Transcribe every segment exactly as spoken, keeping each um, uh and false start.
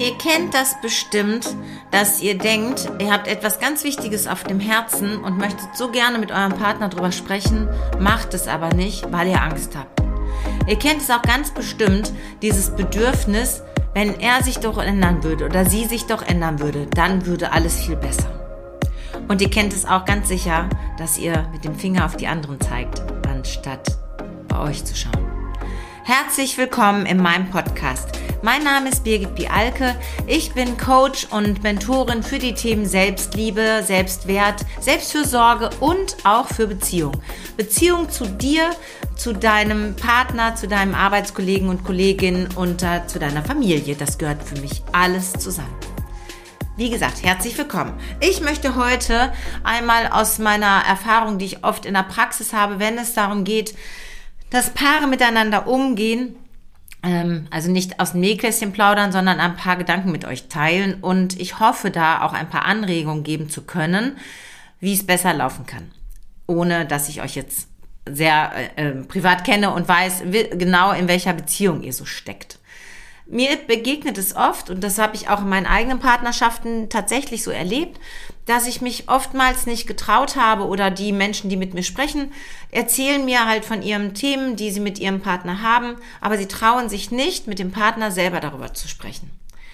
Ihr kennt das bestimmt, dass ihr denkt, ihr habt etwas ganz Wichtiges auf dem Herzen und möchtet so gerne mit eurem Partner drüber sprechen, macht es aber nicht, weil ihr Angst habt. Ihr kennt es auch ganz bestimmt, dieses Bedürfnis, wenn er sich doch ändern würde oder sie sich doch ändern würde, dann würde alles viel besser. Und ihr kennt es auch ganz sicher, dass ihr mit dem Finger auf die anderen zeigt, anstatt bei euch zu schauen. Herzlich willkommen in meinem Podcast. Mein Name ist Birgit Bialke. Ich bin Coach und Mentorin für die Themen Selbstliebe, Selbstwert, Selbstfürsorge und auch für Beziehung. Beziehung zu dir, zu deinem Partner, zu deinem Arbeitskollegen und Kolleginnen und äh, zu deiner Familie. Das gehört für mich alles zusammen. Wie gesagt, herzlich willkommen. Ich möchte heute einmal aus meiner Erfahrung, die ich oft in der Praxis habe, wenn es darum geht, dass Paare miteinander umgehen, ähm, also nicht aus dem Nähkästchen plaudern, sondern ein paar Gedanken mit euch teilen und ich hoffe, da auch ein paar Anregungen geben zu können, wie es besser laufen kann, ohne dass ich euch jetzt sehr äh, privat kenne und weiß wie, genau, in welcher Beziehung ihr so steckt. Mir begegnet es oft, und das habe ich auch in meinen eigenen Partnerschaften tatsächlich so erlebt, dass ich mich oftmals nicht getraut habe oder die Menschen, die mit mir sprechen, erzählen mir halt von ihren Themen, die sie mit ihrem Partner haben, aber sie trauen sich nicht, mit dem Partner selber darüber zu sprechen.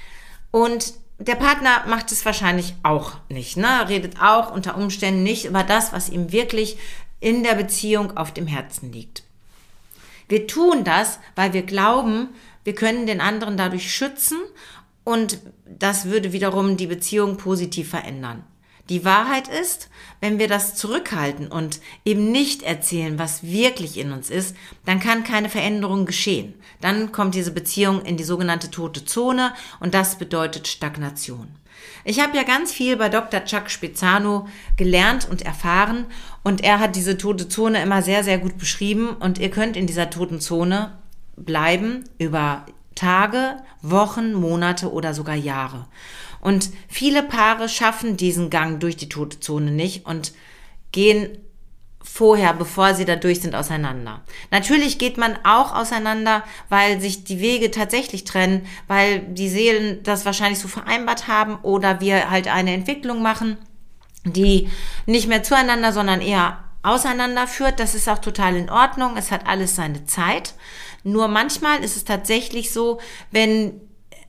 Und der Partner macht es wahrscheinlich auch nicht, ne? Redet auch unter Umständen nicht über das, was ihm wirklich in der Beziehung auf dem Herzen liegt. Wir tun das, weil wir glauben, wir können den anderen dadurch schützen und das würde wiederum die Beziehung positiv verändern. Die Wahrheit ist, wenn wir das zurückhalten und eben nicht erzählen, was wirklich in uns ist, dann kann keine Veränderung geschehen. Dann kommt diese Beziehung in die sogenannte tote Zone und das bedeutet Stagnation. Ich habe ja ganz viel bei Doktor Chuck Spezzano gelernt und erfahren und er hat diese tote Zone immer sehr, sehr gut beschrieben und ihr könnt in dieser toten Zone bleiben über Tage, Wochen, Monate oder sogar Jahre. Und viele Paare schaffen diesen Gang durch die tote Zone nicht und gehen vorher, bevor sie da durch sind, auseinander. Natürlich geht man auch auseinander, weil sich die Wege tatsächlich trennen, weil die Seelen das wahrscheinlich so vereinbart haben oder wir halt eine Entwicklung machen, die nicht mehr zueinander, sondern eher auseinander führt. Das ist auch total in Ordnung. Es hat alles seine Zeit. Nur manchmal ist es tatsächlich so, wenn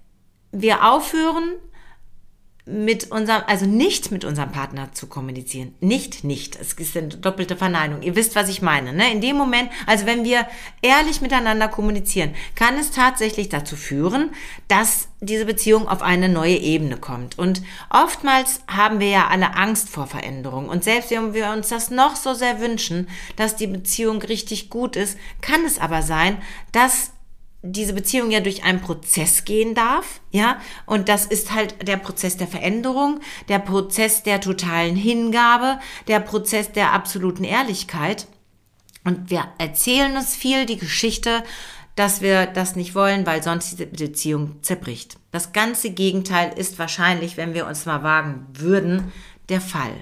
wir aufhören, mit unserem, also nicht mit unserem Partner zu kommunizieren. Nicht, nicht. Es ist eine doppelte Verneinung. Ihr wisst, was ich meine, ne? In dem Moment, also wenn wir ehrlich miteinander kommunizieren, kann es tatsächlich dazu führen, dass diese Beziehung auf eine neue Ebene kommt. Und oftmals haben wir ja alle Angst vor Veränderung. Und selbst wenn wir uns das noch so sehr wünschen, dass die Beziehung richtig gut ist, kann es aber sein, dass diese Beziehung ja durch einen Prozess gehen darf, ja, und das ist halt der Prozess der Veränderung, der Prozess der totalen Hingabe, der Prozess der absoluten Ehrlichkeit. Und wir erzählen uns viel die Geschichte, dass wir das nicht wollen, weil sonst die Beziehung zerbricht. Das ganze Gegenteil ist wahrscheinlich, wenn wir uns mal wagen würden, der Fall.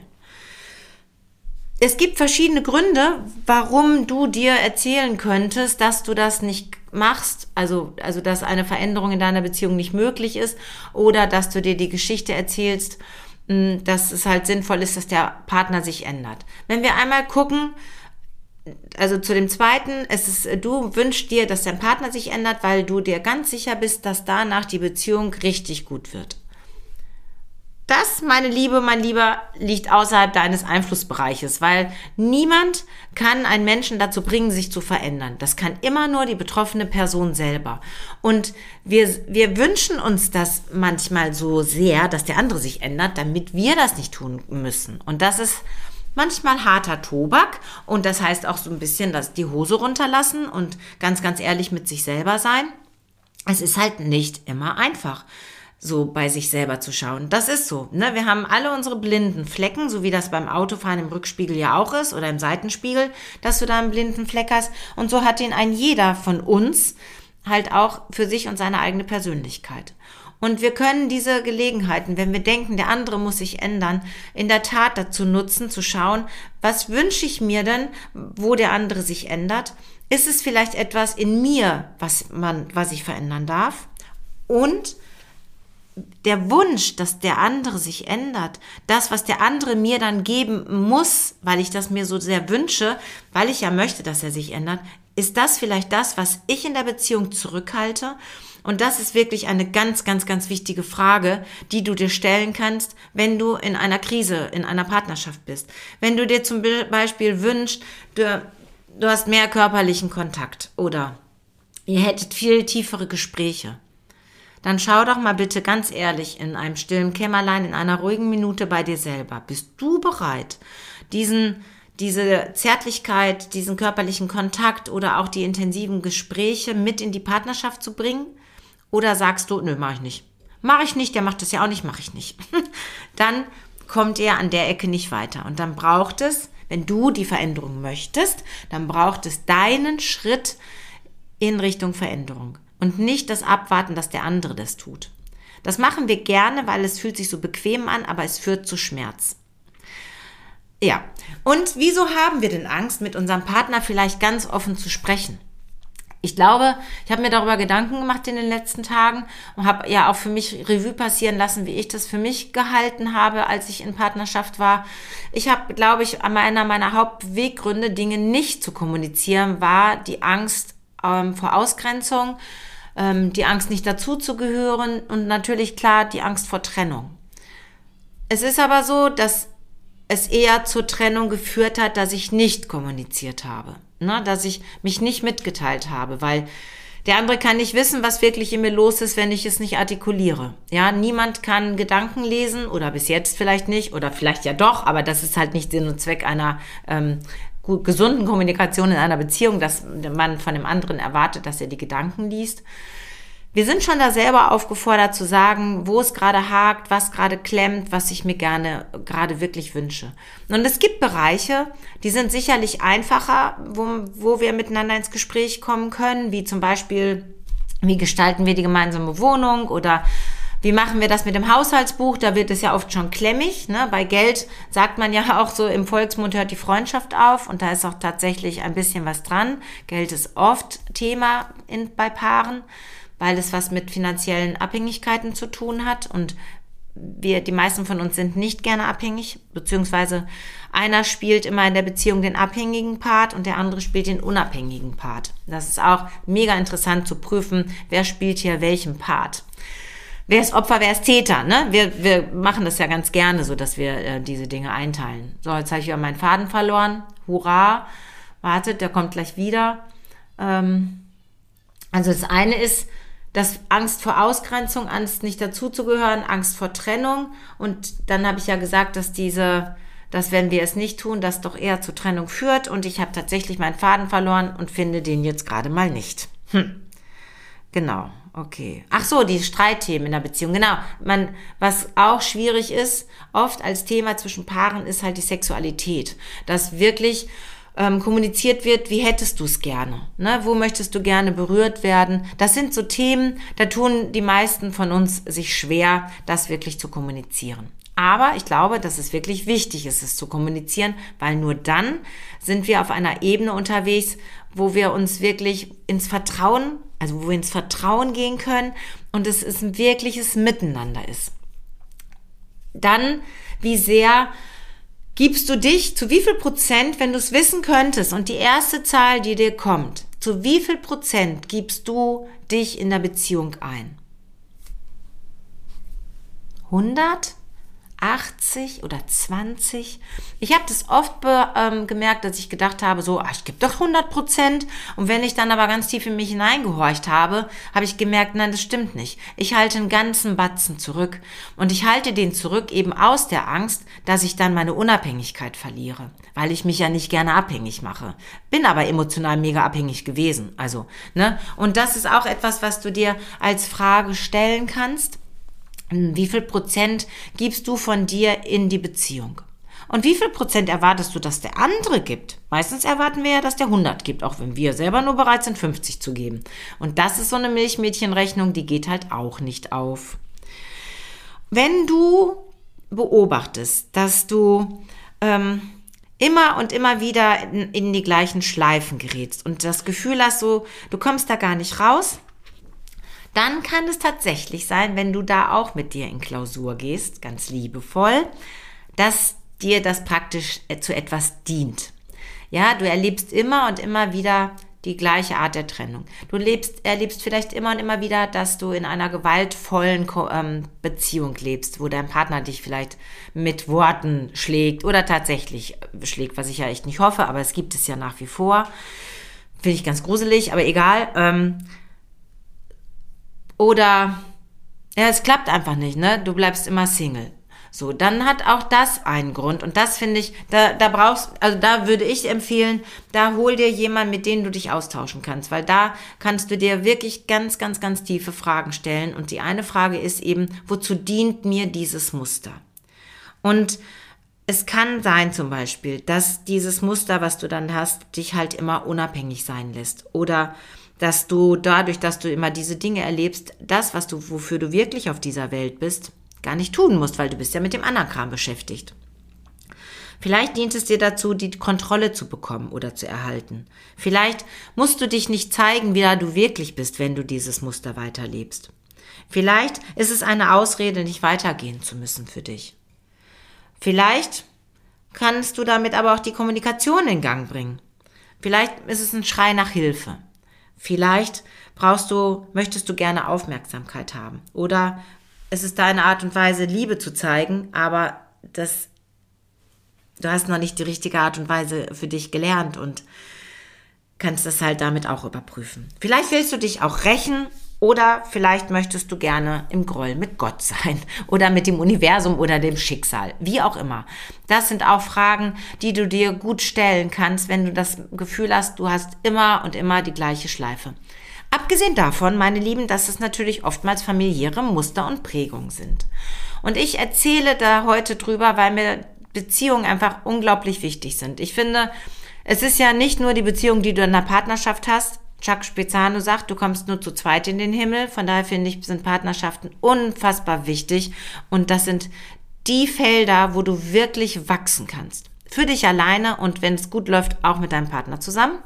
Es gibt verschiedene Gründe, warum du dir erzählen könntest, dass du das nicht machst, also, also dass eine Veränderung in deiner Beziehung nicht möglich ist oder dass du dir die Geschichte erzählst, dass es halt sinnvoll ist, dass der Partner sich ändert. Wenn wir einmal gucken, also zu dem zweiten, es ist, du wünschst dir, dass dein Partner sich ändert, weil du dir ganz sicher bist, dass danach die Beziehung richtig gut wird. Das, meine Liebe, mein Lieber, liegt außerhalb deines Einflussbereiches, weil niemand kann einen Menschen dazu bringen, sich zu verändern. Das kann immer nur die betroffene Person selber. Und wir, wir wünschen uns das manchmal so sehr, dass der andere sich ändert, damit wir das nicht tun müssen. Und das ist manchmal harter Tobak und das heißt auch so ein bisschen, dass die Hose runterlassen und ganz, ganz ehrlich mit sich selber sein. Es ist halt nicht immer einfach, so bei sich selber zu schauen. Das ist so, ne? Wir haben alle unsere blinden Flecken, so wie das beim Autofahren im Rückspiegel ja auch ist oder im Seitenspiegel, dass du da einen blinden Fleck hast. Und so hat den ein jeder von uns halt auch für sich und seine eigene Persönlichkeit. Und wir können diese Gelegenheiten, wenn wir denken, der andere muss sich ändern, in der Tat dazu nutzen, zu schauen, was wünsche ich mir denn, wo der andere sich ändert? Ist es vielleicht etwas in mir, was man, was ich verändern darf? Und der Wunsch, dass der andere sich ändert, das, was der andere mir dann geben muss, weil ich das mir so sehr wünsche, weil ich ja möchte, dass er sich ändert, ist das vielleicht das, was ich in der Beziehung zurückhalte? Und das ist wirklich eine ganz, ganz, ganz wichtige Frage, die du dir stellen kannst, wenn du in einer Krise, in einer Partnerschaft bist. Wenn du dir zum Beispiel wünschst, du, du hast mehr körperlichen Kontakt oder ihr hättet viel tiefere Gespräche, dann schau doch mal bitte ganz ehrlich in einem stillen Kämmerlein, in einer ruhigen Minute bei dir selber. Bist du bereit, diesen, diese Zärtlichkeit, diesen körperlichen Kontakt oder auch die intensiven Gespräche mit in die Partnerschaft zu bringen? Oder sagst du, nö, mach ich nicht. Mach ich nicht, der macht das ja auch nicht, mach ich nicht. Dann kommt er an der Ecke nicht weiter. Und dann braucht es, wenn du die Veränderung möchtest, dann braucht es deinen Schritt in Richtung Veränderung. Und nicht das Abwarten, dass der andere das tut. Das machen wir gerne, weil es fühlt sich so bequem an, aber es führt zu Schmerz. Ja, und wieso haben wir denn Angst, mit unserem Partner vielleicht ganz offen zu sprechen? Ich glaube, ich habe mir darüber Gedanken gemacht in den letzten Tagen und habe ja auch für mich Revue passieren lassen, wie ich das für mich gehalten habe, als ich in Partnerschaft war. Ich habe, glaube ich, einer meiner Hauptbeweggründe, Dinge nicht zu kommunizieren, war die Angst ähm, vor Ausgrenzung, ähm, die Angst, nicht dazuzugehören und natürlich, klar, die Angst vor Trennung. Es ist aber so, dass es eher zur Trennung geführt hat, dass ich nicht kommuniziert habe. Ne, dass ich mich nicht mitgeteilt habe, weil der andere kann nicht wissen, was wirklich in mir los ist, wenn ich es nicht artikuliere. Ja, niemand kann Gedanken lesen oder bis jetzt vielleicht nicht oder vielleicht ja doch, aber das ist halt nicht Sinn und Zweck einer ähm, gesunden Kommunikation in einer Beziehung, dass man von dem anderen erwartet, dass er die Gedanken liest. Wir sind schon da selber aufgefordert zu sagen, wo es gerade hakt, was gerade klemmt, was ich mir gerne gerade wirklich wünsche. Und es gibt Bereiche, die sind sicherlich einfacher, wo, wo wir miteinander ins Gespräch kommen können, wie zum Beispiel, wie gestalten wir die gemeinsame Wohnung oder wie machen wir das mit dem Haushaltsbuch? Da wird es ja oft schon klemmig. Ne? Bei Geld sagt man ja auch so, im Volksmund hört die Freundschaft auf und da ist auch tatsächlich ein bisschen was dran. Geld ist oft Thema in, bei Paaren, weil es was mit finanziellen Abhängigkeiten zu tun hat und wir, die meisten von uns sind nicht gerne abhängig, beziehungsweise einer spielt immer in der Beziehung den abhängigen Part und der andere spielt den unabhängigen Part. Das ist auch mega interessant zu prüfen, wer spielt hier welchen Part. Wer ist Opfer, wer ist Täter, ne? Wir, wir machen das ja ganz gerne so, dass wir äh, diese Dinge einteilen. So, jetzt habe ich ja meinen Faden verloren. Hurra. Wartet, der kommt gleich wieder. Ähm, also das eine ist, das Angst vor Ausgrenzung, Angst nicht dazuzugehören, Angst vor Trennung. Und dann habe ich ja gesagt, dass diese, dass wenn wir es nicht tun, das doch eher zur Trennung führt. Und ich habe tatsächlich meinen Faden verloren und finde den jetzt gerade mal nicht. Hm. Genau, okay. Ach so, die Streitthemen in der Beziehung. Genau, man, was auch schwierig ist, oft als Thema zwischen Paaren, ist halt die Sexualität. Dass wirklich ähm, kommuniziert wird, wie hättest du es gerne? Ne? Wo möchtest du gerne berührt werden? Das sind so Themen, da tun die meisten von uns sich schwer, das wirklich zu kommunizieren. Aber ich glaube, dass es wirklich wichtig ist, es zu kommunizieren, weil nur dann sind wir auf einer Ebene unterwegs, wo wir uns wirklich ins Vertrauen, also wo wir ins Vertrauen gehen können und es ist ein wirkliches Miteinander ist. Dann, wie sehr gibst du dich, zu wie viel Prozent, wenn du es wissen könntest und die erste Zahl, die dir kommt, zu wie viel Prozent gibst du dich in der Beziehung ein? hundert? achtzig oder zwanzig. Ich habe das oft be, ähm, gemerkt, dass ich gedacht habe, so, ach, ich gebe doch hundert Prozent. Und wenn ich dann aber ganz tief in mich hineingehorcht habe, habe ich gemerkt, nein, das stimmt nicht. Ich halte einen ganzen Batzen zurück. Und ich halte den zurück eben aus der Angst, dass ich dann meine Unabhängigkeit verliere. Weil ich mich ja nicht gerne abhängig mache. Bin aber emotional mega abhängig gewesen. Also, ne? Und das ist auch etwas, was du dir als Frage stellen kannst. Wie viel Prozent gibst du von dir in die Beziehung? Und wie viel Prozent erwartest du, dass der andere gibt? Meistens erwarten wir ja, dass der hundert gibt, auch wenn wir selber nur bereit sind, fünfzig zu geben. Und das ist so eine Milchmädchenrechnung, die geht halt auch nicht auf. Wenn du beobachtest, dass du ähm, immer und immer wieder in, in die gleichen Schleifen gerätst und das Gefühl hast, so, du kommst da gar nicht raus, dann kann es tatsächlich sein, wenn du da auch mit dir in Klausur gehst, ganz liebevoll, dass dir das praktisch zu etwas dient. Ja, du erlebst immer und immer wieder die gleiche Art der Trennung. Du lebst, erlebst vielleicht immer und immer wieder, dass du in einer gewaltvollen ähm, Beziehung lebst, wo dein Partner dich vielleicht mit Worten schlägt oder tatsächlich schlägt, was ich ja echt nicht hoffe, aber es gibt es ja nach wie vor. Finde ich ganz gruselig, aber egal. Ähm, oder, ja, es klappt einfach nicht, ne? Du bleibst immer Single. So, dann hat auch das einen Grund und das finde ich, da, da brauchst, also da würde ich empfehlen, da hol dir jemanden, mit dem du dich austauschen kannst, weil da kannst du dir wirklich ganz, ganz, ganz tiefe Fragen stellen und die eine Frage ist eben, wozu dient mir dieses Muster? Und es kann sein zum Beispiel, dass dieses Muster, was du dann hast, dich halt immer unabhängig sein lässt oder dass du dadurch, dass du immer diese Dinge erlebst, das, was du, wofür du wirklich auf dieser Welt bist, gar nicht tun musst, weil du bist ja mit dem anderen Kram beschäftigt. Vielleicht dient es dir dazu, die Kontrolle zu bekommen oder zu erhalten. Vielleicht musst du dich nicht zeigen, wie du wirklich bist, wenn du dieses Muster weiterlebst. Vielleicht ist es eine Ausrede, nicht weitergehen zu müssen für dich. Vielleicht kannst du damit aber auch die Kommunikation in Gang bringen. Vielleicht ist es ein Schrei nach Hilfe. Vielleicht brauchst du, möchtest du gerne Aufmerksamkeit haben oder es ist deine Art und Weise, Liebe zu zeigen, aber das, du hast noch nicht die richtige Art und Weise für dich gelernt und kannst das halt damit auch überprüfen. Vielleicht willst du dich auch rächen oder vielleicht möchtest du gerne im Groll mit Gott sein oder mit dem Universum oder dem Schicksal, wie auch immer. Das sind auch Fragen, die du dir gut stellen kannst, wenn du das Gefühl hast, du hast immer und immer die gleiche Schleife. Abgesehen davon, meine Lieben, dass es natürlich oftmals familiäre Muster und Prägungen sind. Und ich erzähle da heute drüber, weil mir Beziehungen einfach unglaublich wichtig sind. Ich finde, es ist ja nicht nur die Beziehung, die du in einer Partnerschaft hast. Chuck Spezzano sagt, du kommst nur zu zweit in den Himmel. Von daher finde ich, sind Partnerschaften unfassbar wichtig. Und das sind die Felder, wo du wirklich wachsen kannst. Für dich alleine und wenn es gut läuft, auch mit deinem Partner zusammen.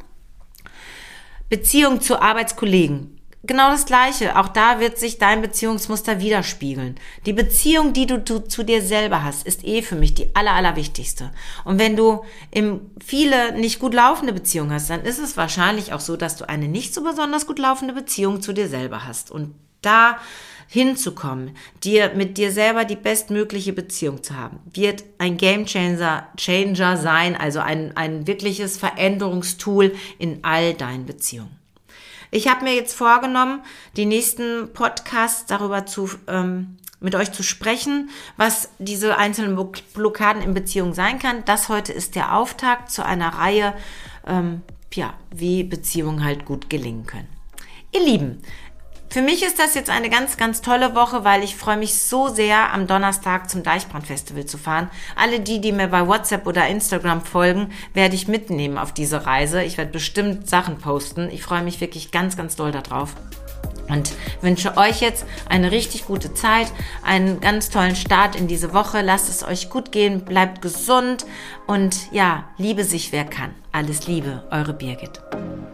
Beziehung zu Arbeitskollegen. Genau das Gleiche. Auch da wird sich dein Beziehungsmuster widerspiegeln. Die Beziehung, die du, du zu dir selber hast, ist eh für mich die aller, aller wichtigste. Und wenn du im viele nicht gut laufende Beziehungen hast, dann ist es wahrscheinlich auch so, dass du eine nicht so besonders gut laufende Beziehung zu dir selber hast. Und da hinzukommen, dir mit dir selber die bestmögliche Beziehung zu haben, wird ein Game Changer, Changer sein, also ein, ein wirkliches Veränderungstool in all deinen Beziehungen. Ich habe mir jetzt vorgenommen, die nächsten Podcasts darüber zu ähm, mit euch zu sprechen, was diese einzelnen Blockaden in Beziehungen sein kann. Das heute ist der Auftakt zu einer Reihe, ähm, ja, wie Beziehungen halt gut gelingen können. Ihr Lieben, für mich ist das jetzt eine ganz, ganz tolle Woche, weil ich freue mich so sehr, am Donnerstag zum Deichbrand-Festival zu fahren. Alle die, die mir bei WhatsApp oder Instagram folgen, werde ich mitnehmen auf diese Reise. Ich werde bestimmt Sachen posten. Ich freue mich wirklich ganz, ganz doll darauf. Und wünsche euch jetzt eine richtig gute Zeit, einen ganz tollen Start in diese Woche. Lasst es euch gut gehen, bleibt gesund und ja, liebe sich wer kann. Alles Liebe, eure Birgit.